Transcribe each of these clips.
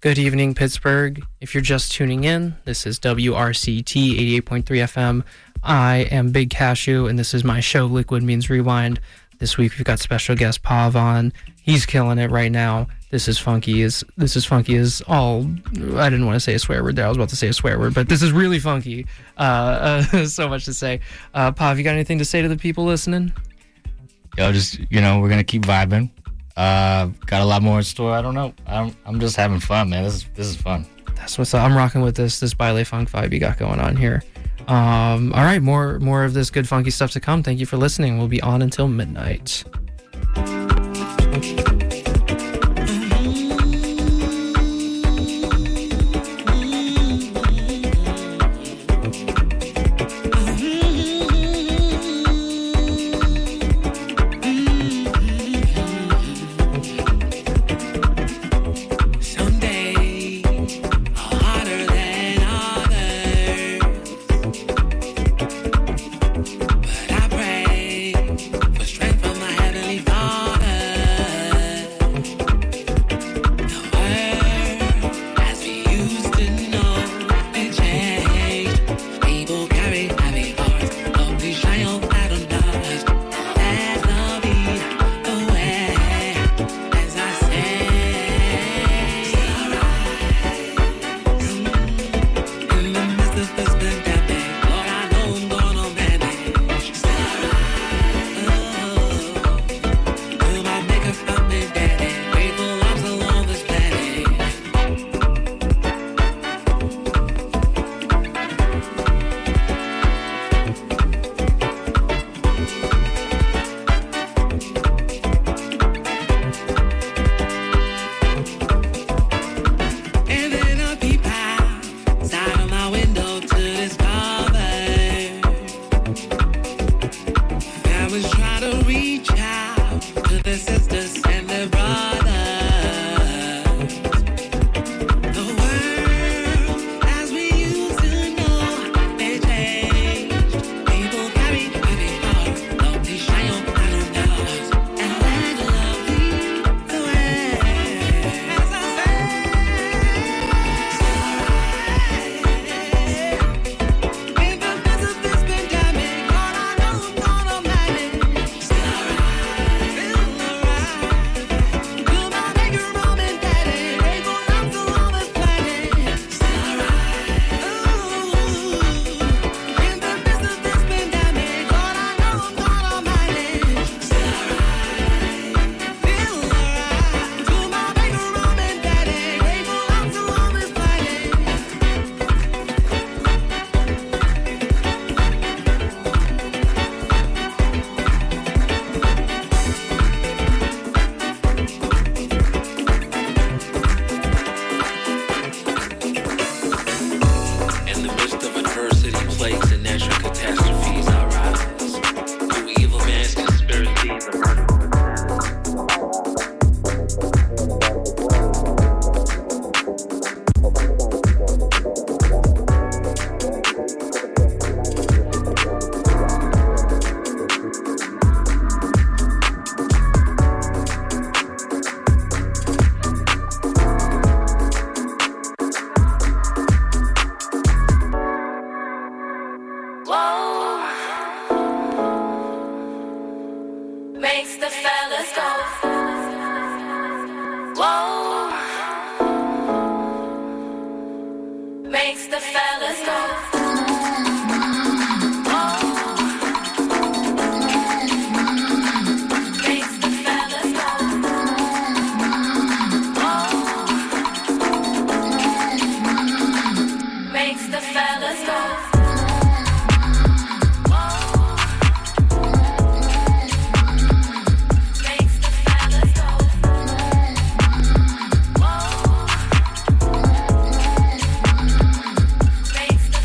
Good evening, Pittsburgh. If you're just tuning in, this is WRCT 88.3 FM. I am Big Cashew, and this is my show, Liquid Means Rewind. This week, we've got special guest Pav on. He's killing it right now. This is funky as all. I didn't want to say a swear word there. I was about to say a swear word, but this is really funky. So much to say. Pav, you got anything to say to the people listening? Yo, just, we're going to keep vibing. Got a lot more in store. I don't know. I'm just having fun, man. This is fun. That's what's up. I'm rocking with this Baile Funk vibe you got going on here. All right, more of this good funky stuff to come. Thank you for listening. We'll be on until midnight. Makes the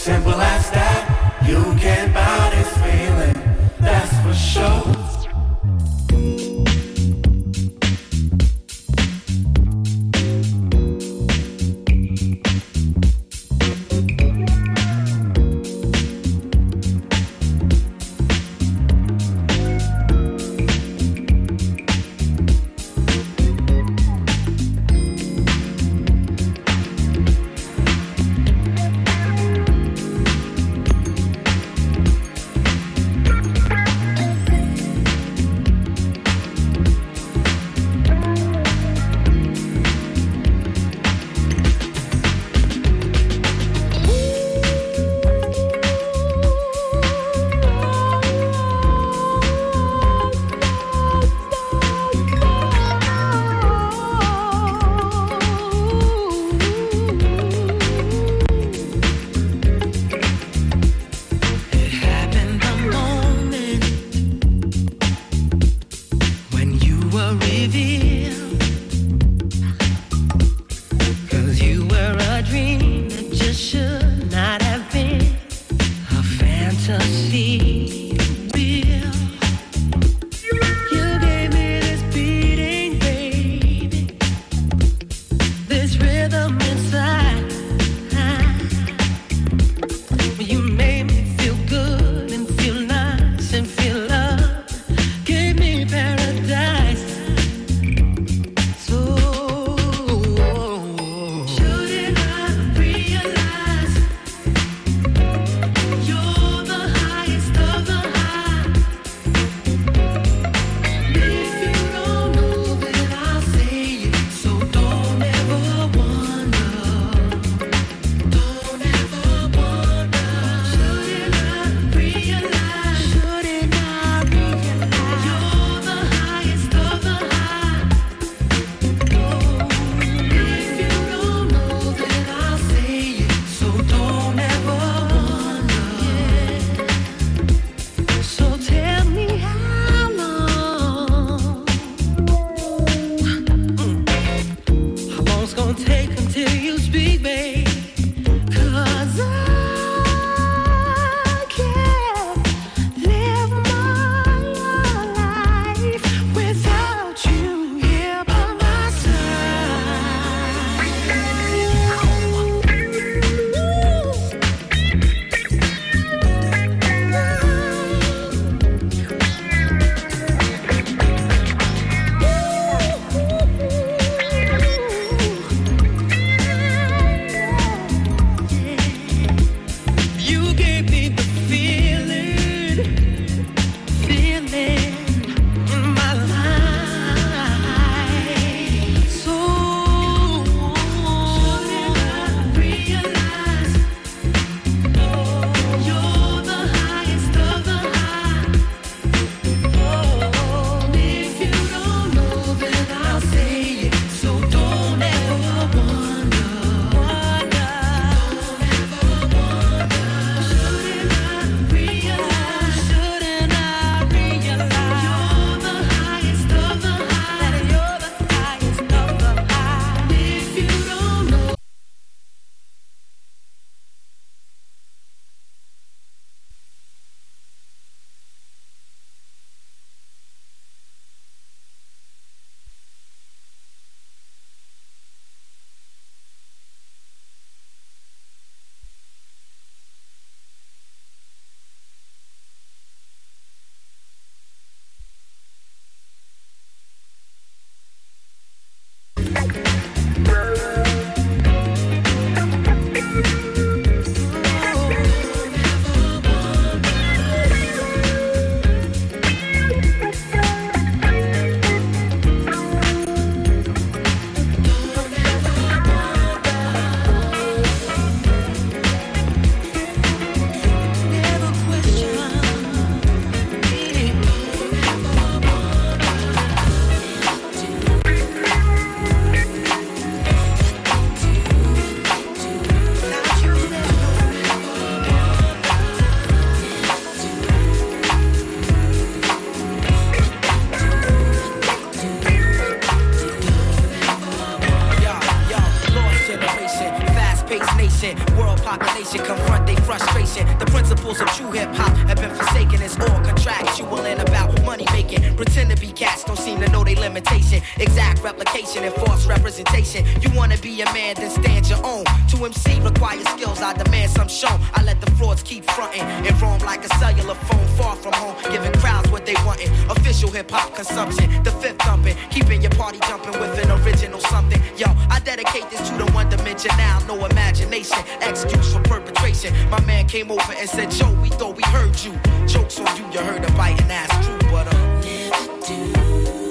Simple as that, you can't buy this feeling, that's for sure. conversation. The principles of true hip-hop have been forsaken. It's all contractual and about money making. Pretend to be cats, don't seem to know they limitation. Exact replication and false representation. You wanna be a man, then stand your own. To MC requires skills, I demand some show. I let the frauds keep fronting and roam like a cellular phone far from home, giving crowds what they wantin'. Official hip-hop consumption, the fifth thumping, keeping your party jumping with an original something. Yo, I dedicate this to the one dimension now, no imagination, excuse for perpetration. My man came over and said, Joe, we thought we heard you. Jokes on you, you heard a biting ass true, but never do.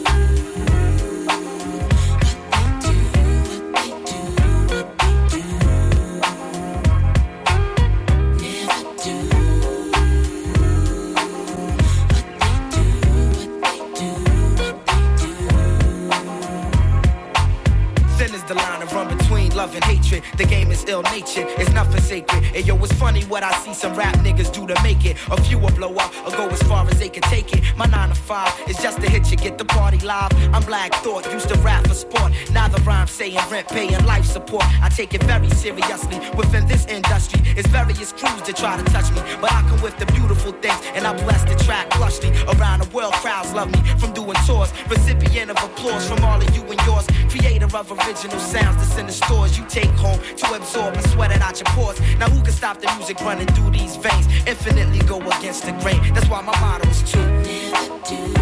The line of run between love and hatred. The game is ill-natured, it's nothing sacred. And yo, it's funny what I see some rap niggas do to make it. A few will blow up or go as far as they can take it. My 9 to 5 is just to hit you, get the party live. I'm Black Thought, used to rap for sport. Now the rhyme saying rent, paying life support. I take it very seriously. Within this industry, it's various crews that try to touch me, but I come with the beautiful things, and I bless the track plushly. Around the world, crowds love me from doing tours. Recipient of applause from all of you and yours. Creator of original sounds that's in the stores you take home to absorb and sweat it out your pores. Now who can stop the music running through these veins? Infinitely go against the grain. That's why my motto is to never do.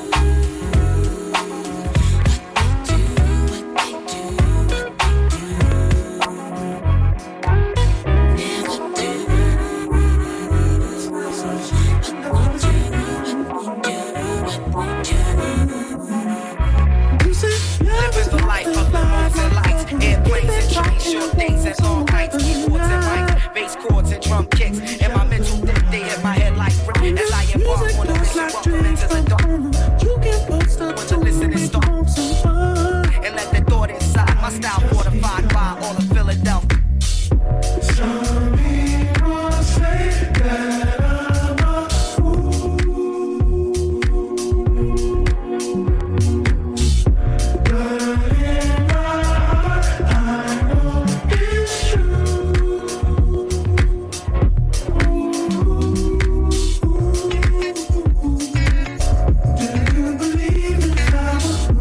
Short days and long nights, keyboards and mics, bass chords and drum kicks. And my mental they hit my head like rip as I embark on a mission welcome into the dark. You can post up to listen and start and let the thought inside my style fortified by all of Philadelphia. Some people say that I'm a fool, but in my heart I know it's true. Do you believe in love?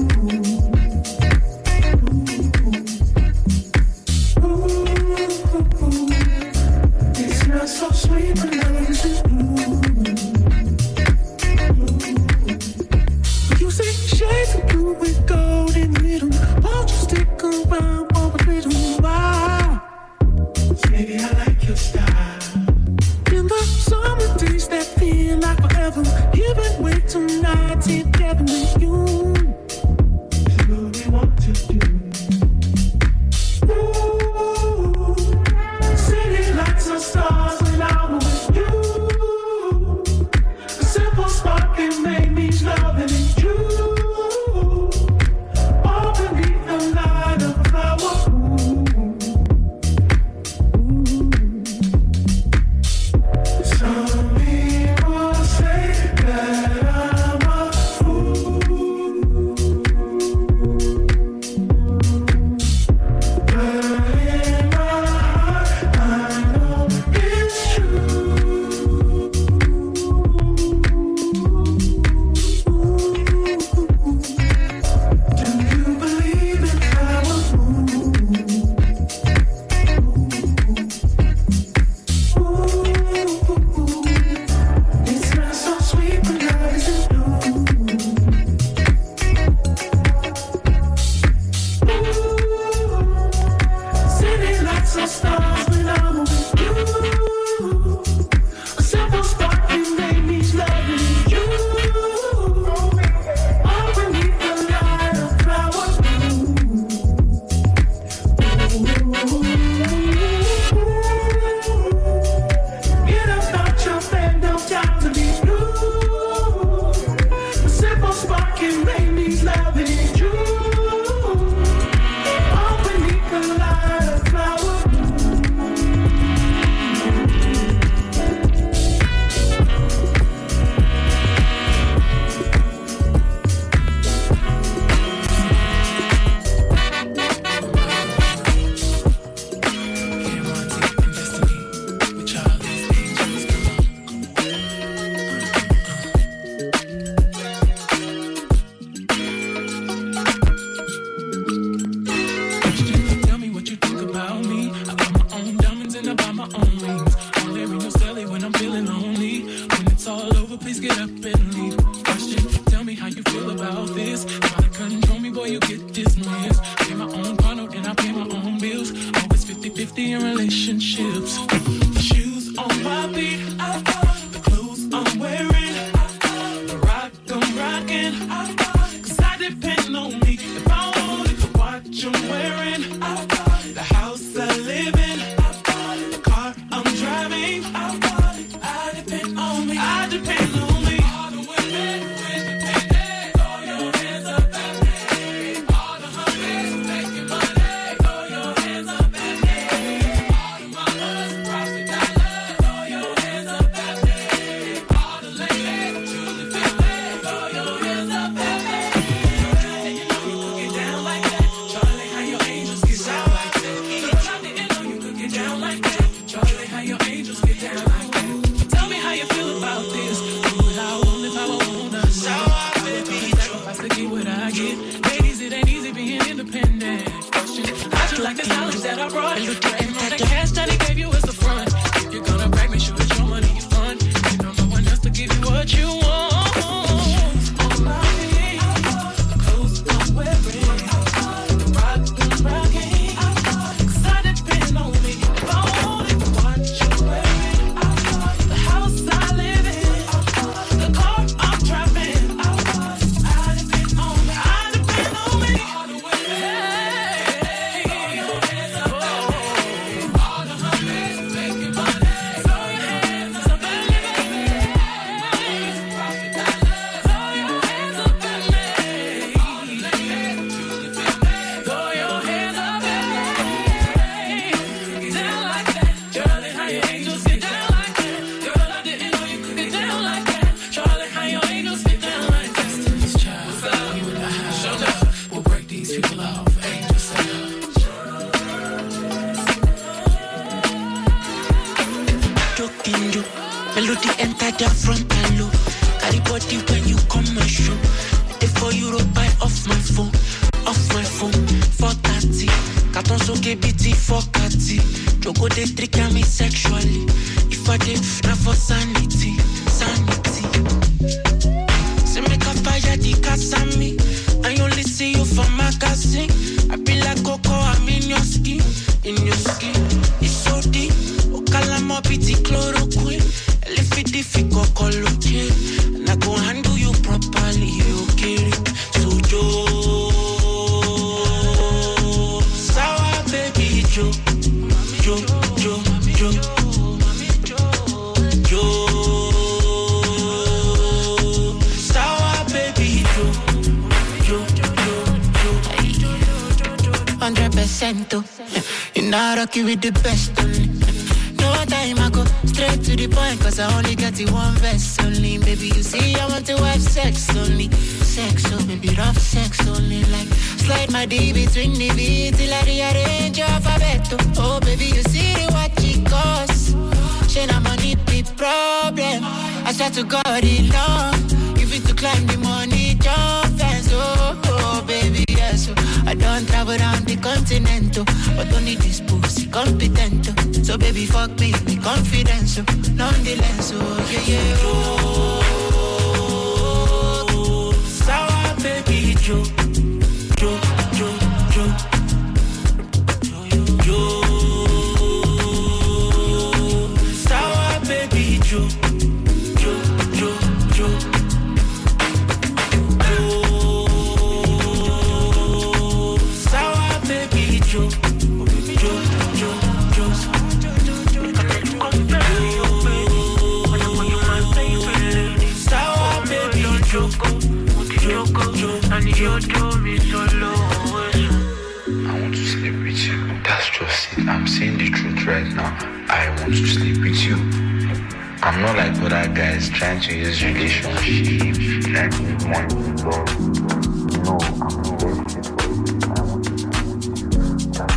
It's not so sweet, but love is blue. You say shades of blue with gold in the middle. Won't you stick around for a little while? Baby, I like your style. In the summer days that feel like forever, even wait tonight together with you. It's what we want to do. Ooh, city lights and stars when I'm with you. A simple spark can make me love and it's true. All beneath the light of a flower. Some people say that I'm a fool. window. Melody enter the front and low. Carry body when you come and show. Before you roll by off my phone. 4:30. Carton so KBT 4:30. Jogo they trigger me sexually. If I did not for sanity. Say make a fire the casami. I only see you for magazine. I be like Coco, I'm in your skin. It's so deep. Okalamo pity chloroquine. Elephant Coco looking. And I go handle you properly, okay? So sour baby Joe. Sour baby Joe. 100%. You're not rocky with the best only. No time I go straight to the point, cause I only got the one verse only. Baby, you see, I want to have sex only. Sex, so baby, rough sex only. Like, slide my D between the V till I rearrange your alphabet. Oh, baby, you see the what it costs. She not money, big problem. I swear to God, it long. You fit to climb the money, jump fence. Oh, baby, yes. I don't travel around the continent, but don't need this pussy competent. So baby, fuck me, be confident. Nonetheless, yeah. Sour baby, Joe. Sour baby, Joe. I want to sleep with you. That's just it. I'm saying the truth right now. I want to sleep with you. I'm not like other guys trying to use relationships like money, love. No, I'm not ready for it. I want to sleep with you. That's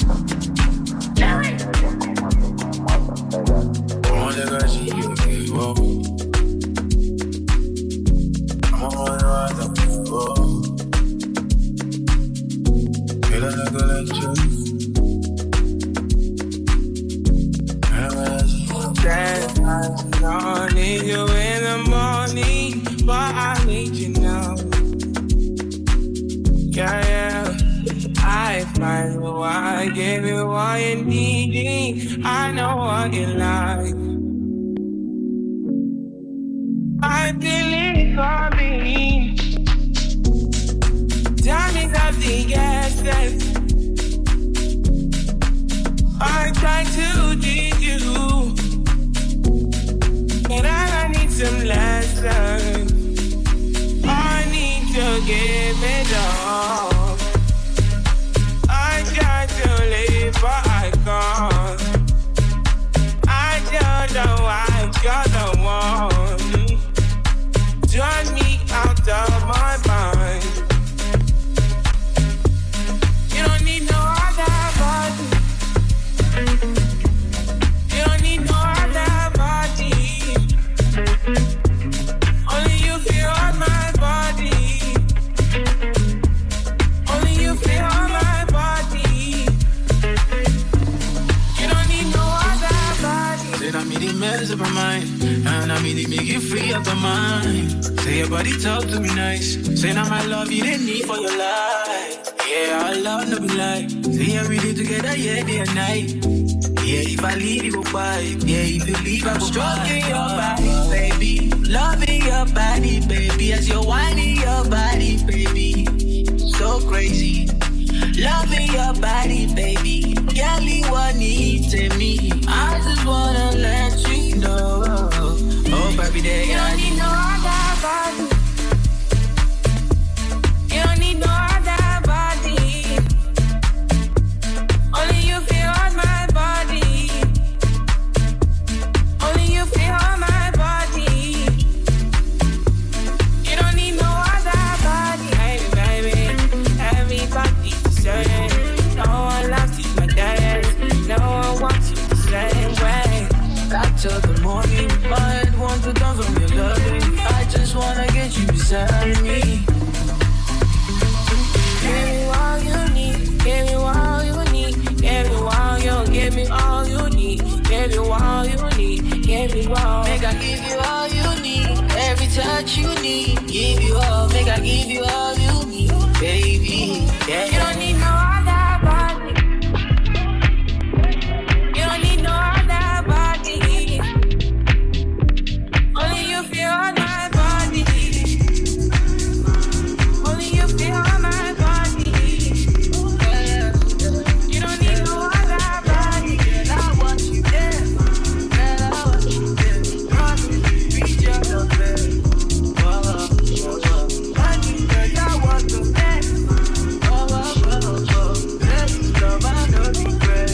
I don't need you in the morning, but I need you now. Yeah. I find you, I give you what you need. I know what you like. I believe for me. Time is of the essence. I try to teach you, but I need some lessons. I need to give it all. I try to live, but I can't. I don't know why you're the one. Turn me out of my mind. You don't need no other body. You don't need no other body. Only you feel on my body. Only you feel on my body. You don't need no other body. Said I'm in the mess of my mind, and I'm in the make you free of the mind. Say your body talk to me nice. Say now my love you didn't need for your life. Yeah, our love no be like. Say every day together, yeah, day and night. Yeah, if I leave, you go fight. Yeah, if you leave, I'm stroking your body, baby. Loving your body, baby. As you're whining your body, baby. So crazy. Loving your body, baby. Girl, you want it to me. I just wanna let you know. Oh, baby, there you don't need no other body. You don't need no other body. Only you feel on my body. Only you feel on my body. You don't need no other body. Hey, baby, everybody say no one loves you like that. No one wants you the same way. Got to all. Make I give you all you need. Every touch you need. Give you all. Make I give you all you need. Baby, yeah. You don't need no other body. You don't need no other body. Only you feel on my body. Only you feel on my body. Yeah. You don't need no other body. Girl, I want you there. Girl, I want you there. Run, reach your love there. I want to there. Let's love, I know regret.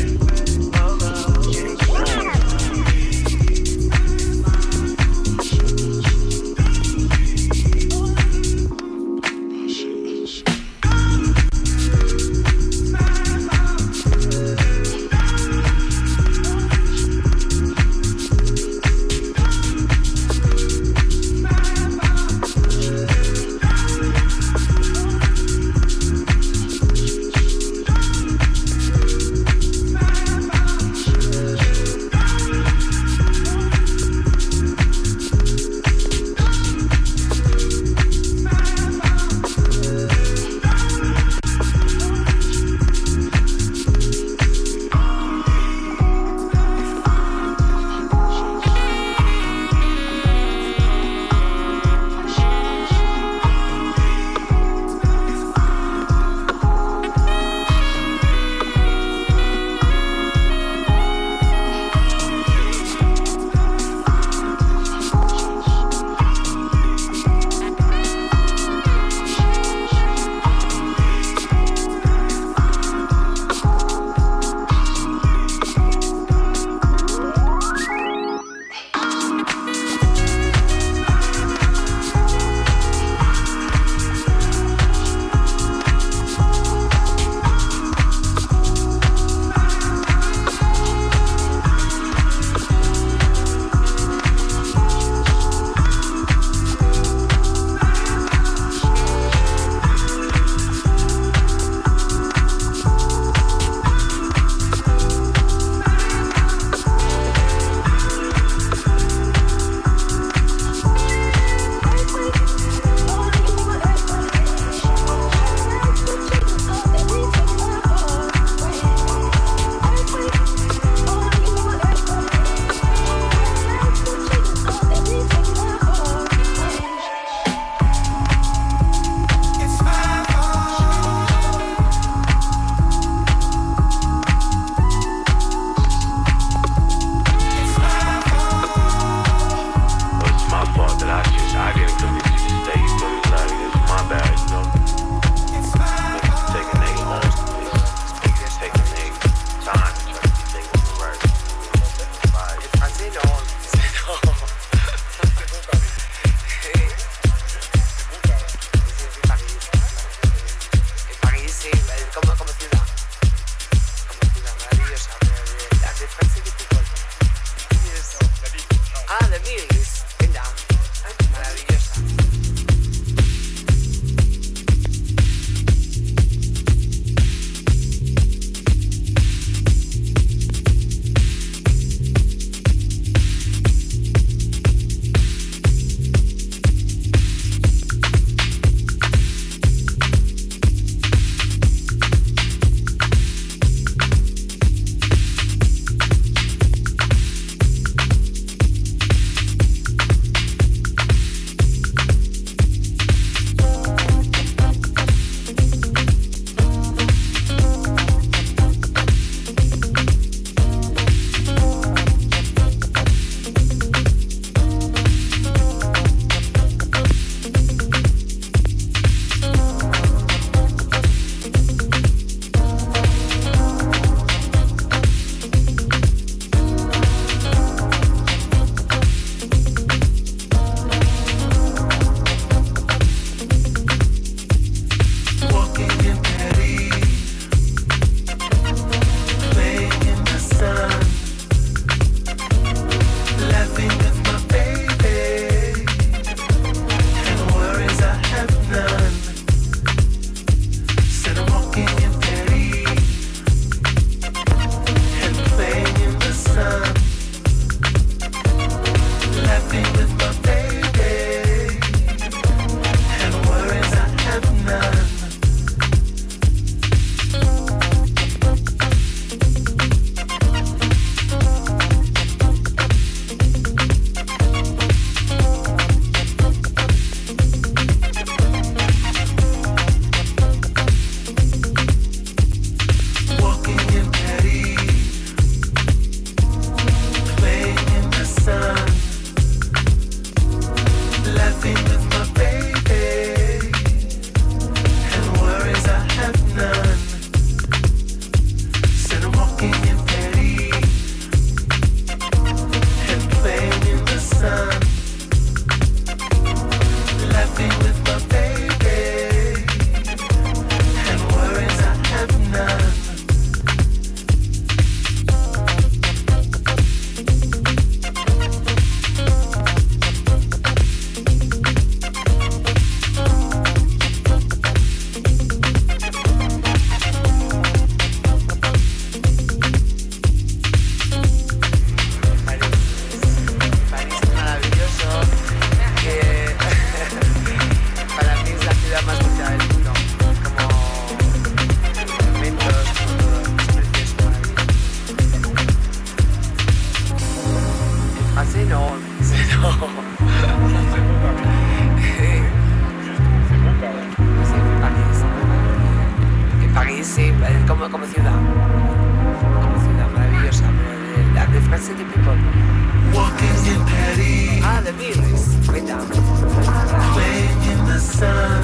París, sí, como ciudad. Como ciudad maravillosa, de France City People. Walking in Paris. Ah, the Beatles. Cuenta. Playing in the sun.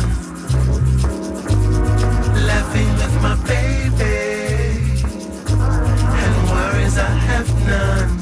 Laughing with my baby. And worries I have none.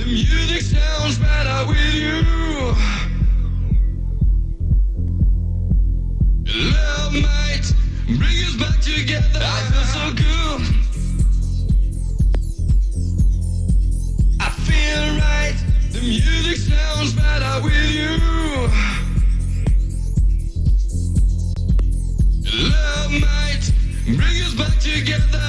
music sounds better with you. Love might bring us back together. I feel so good. I feel right. The music sounds better with you. Love might bring us back together.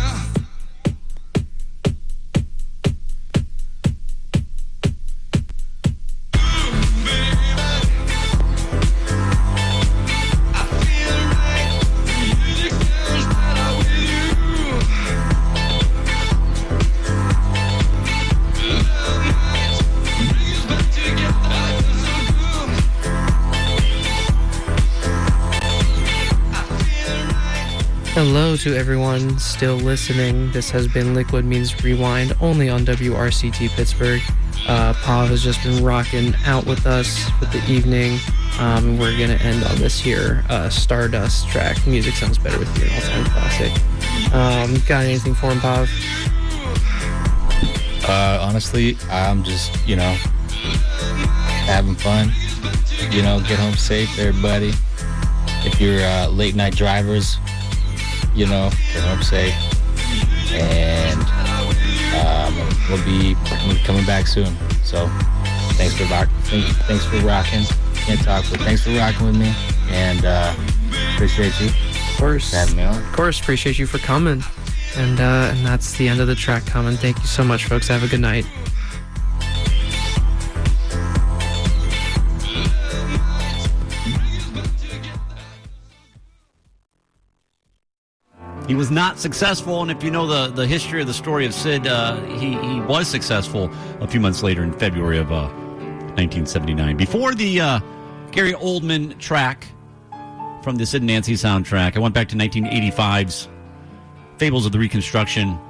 Hello to everyone still listening. This has been Liquid Means Rewind, only on WRCT Pittsburgh. Pav has just been rocking out with us for the evening. We're going to end on this here Stardust track. Music Sounds Better With You, an all-time classic. Got anything for him, Pav? Honestly, I'm just, having fun. Get home safe, everybody. If you're late night drivers, get home safe. And we'll be coming back soon. So thanks for rocking. Can't talk, but thanks for rocking with me. And appreciate you. Of course. For having me on. Of course, appreciate you for coming. And that's the end of the track coming. Thank you so much, folks. Have a good night. He was not successful, and if you know the history of the story of Sid, he was successful a few months later in February of 1979. Before the Gary Oldman track from the Sid and Nancy soundtrack, I went back to 1985's Fables of the Reconstruction.